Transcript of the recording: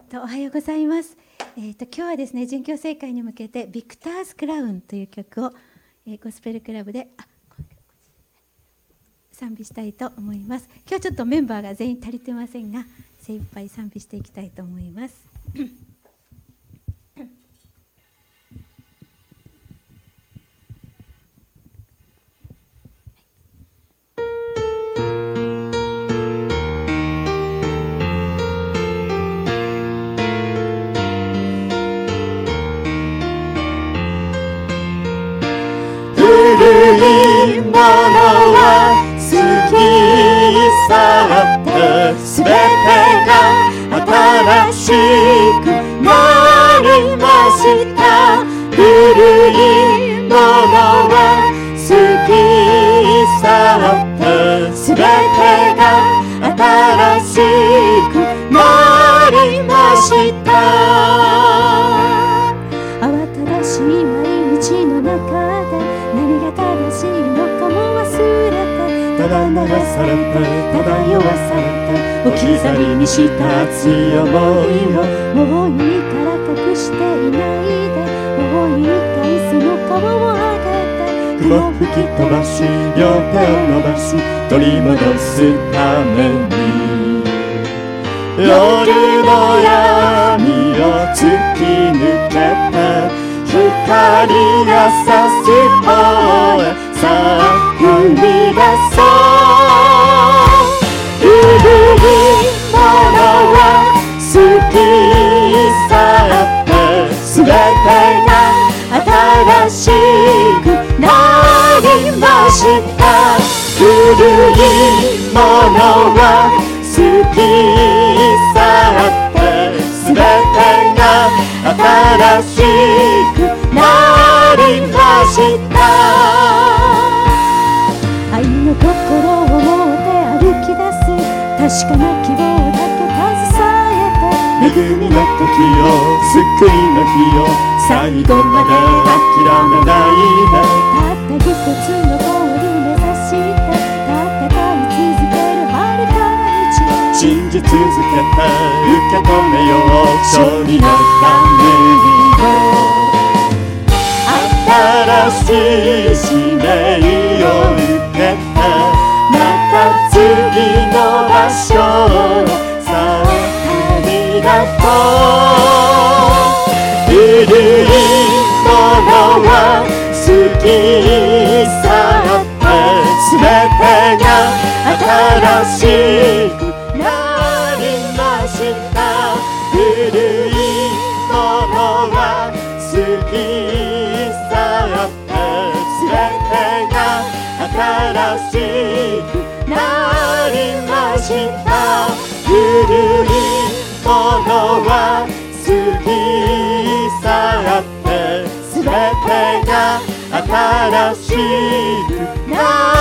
おはようございます。今日はですね、殉教聖会に向けてビクターズクラウンという曲を、ゴスペルクラブで賛美したいと思います。今日ちょっとメンバーが全員足りてませんが、精一杯賛美していきたいと思います。 古いものは過ぎ去ってすべてが新しくなりました。古いものは過ぎ去ってすべてが新しくなりました。 慌ただしい毎日の中で何が正しいのかも忘れて、 ただ流されてただ酔わされて置き去りにした熱い思いを、 もういいから隠していないで、もういいかいその顔を上げて、 雲吹き飛ばし両手を伸ばし取り戻すために、夜の闇を突き抜けて光が差す方へさあ踏み出そう。古いものは過ぎ去ってすべてが新しくなりました。古いものは過ぎ去ってすべてが新しくなりました。 愛の心を持って歩き出す確かな希望だけ携えて、 恵みの時を救いの日を最後まで諦めないで、 たった一つのゴール目指して戦い続ける遥かな道、 信じ続けて受け止めよう勝利のために。新しい使命を受けてまた次の場所へさあ旅立とう。古いものは過ぎ去ってすべてが新しくなりました。古いものは過ぎ去ってすべてが新しくなりました。古いものは過ぎ去ってすべてが新しくなりました。